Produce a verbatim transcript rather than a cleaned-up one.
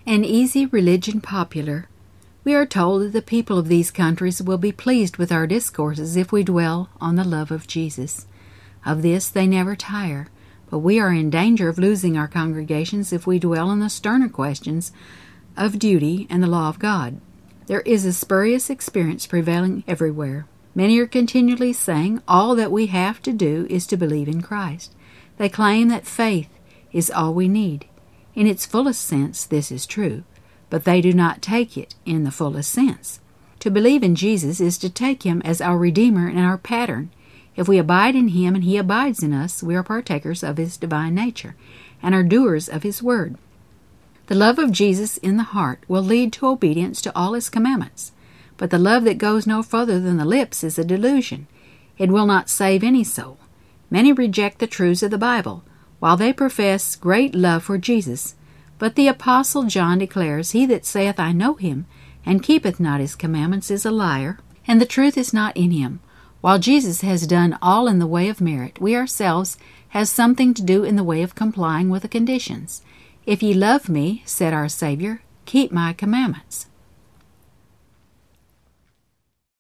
An easy religion popular. We are told that the people of these countries will be pleased with our discourses if we dwell on the love of Jesus. Of this they never tire, but we are in danger of losing our congregations if we dwell on the sterner questions of duty and the law of God. There is a spurious experience prevailing everywhere. Many are continually saying all that we have to do is to believe in Christ. They claim that faith is all we need. In its fullest sense, this is true, but they do not take it in the fullest sense. To believe in Jesus is to take Him as our Redeemer and our pattern. If we abide in Him and He abides in us, we are partakers of His divine nature and are doers of His word. The love of Jesus in the heart will lead to obedience to all His commandments, but the love that goes no further than the lips is a delusion. It will not save any soul. Many reject the truths of the Bible, while they profess great love for Jesus. But the Apostle John declares, He that saith, I know Him, and keepeth not His commandments is a liar, and the truth is not in him. While Jesus has done all in the way of merit, we ourselves have something to do in the way of complying with the conditions. If ye love me, said our Savior, keep my commandments.